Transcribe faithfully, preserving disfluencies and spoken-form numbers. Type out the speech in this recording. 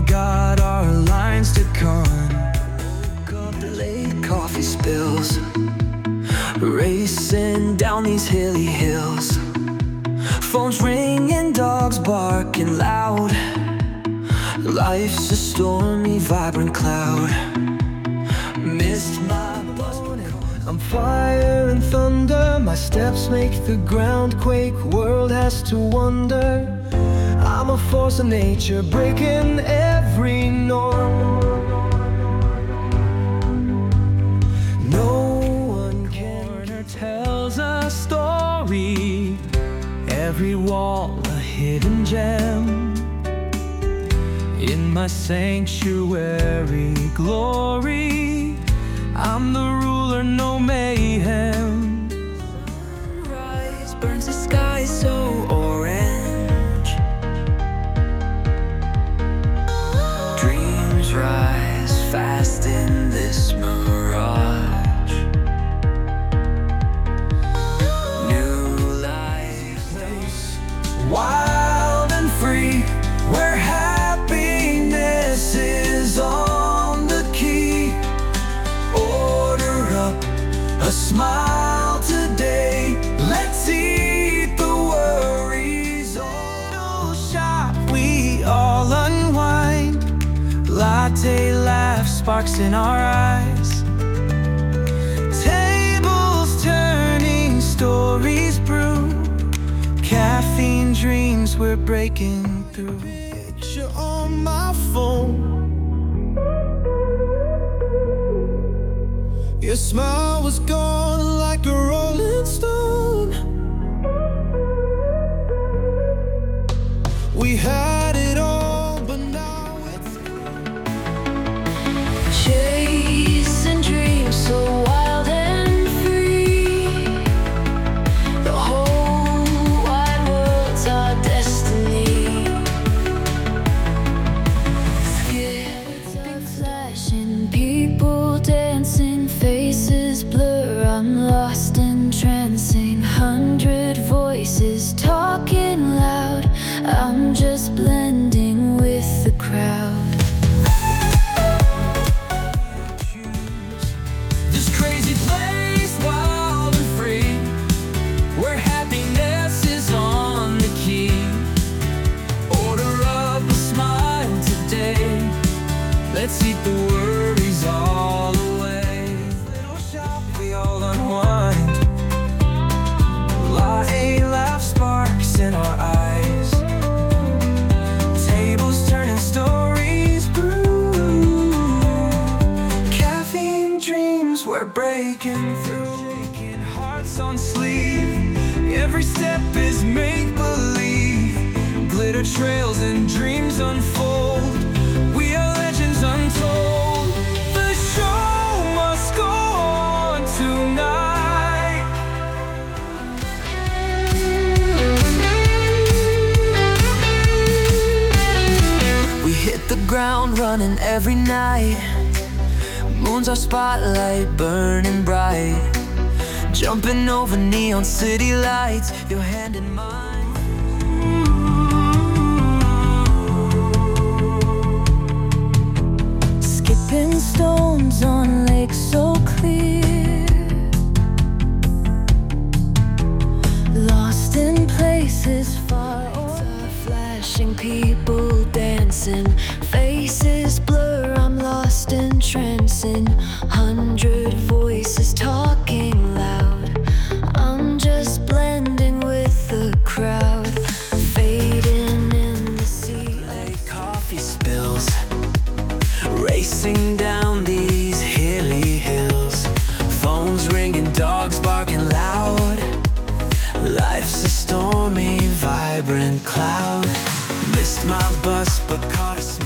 got our lines to con. Woke up late, coffee spills, racing down these hilly hills. Phones ringing, dogs barking loud. Life's a stormy, vibrant cloud. Missed my bus, I'm fire and thunder. My steps make the ground quake. World has to wonder. I'm a force of nature, breaking every norm. No one can tells a story. Every wall a hidden gem. In my sanctuary glory, I'm the ruler, no mayhem. Sunrise burns the sky so orange. Dreams rise fast in this mirage. New life, wild and free, where happiness is on the key. Order up a smile today. Let's eat the worries. Auto shop, we all unwind. Latte laugh, sparks in our eyes. Tables turning, stories brew. Caffeine dreams, we're breaking through. Picture on my phone. Your smile was gone like a rolling stone. We had it all, but now it's chasing dreams so wild and free. The whole wide world's our destiny. Big flashing, people dancing, faces blur, I'm lost in trancing. Hundred voices talking loud, I'm just blending with the crowd. This crazy place, wild and free, where happiness is on the key. Order up a smile today. Let's eat the worries all away. Little shop, we all unwind. Latte laugh, sparks in our eyes. Tables turning, stories brew. Caffeine dreams, we're breaking through. Shaking hearts on sleeve. Every step is make-believe. Glitter trails and dreams unfold. We are legends untold. The show must go on tonight. We hit the ground running every night. Moon's our spotlight, burning bright. Jumping over neon city lights, your hand in mine. Skipping stones on lakes so clear. Lost in places far away. Flashing, people dancing, faces blur, I'm lost in trancing. Hundred voices talking loud, I'm just blending with the crowd. Fading in the sea like coffee spills, racing down these hilly hills. Phones ringing, dogs barking loud. Life's a stormy, vibrant cloud. Missed my bus but caught a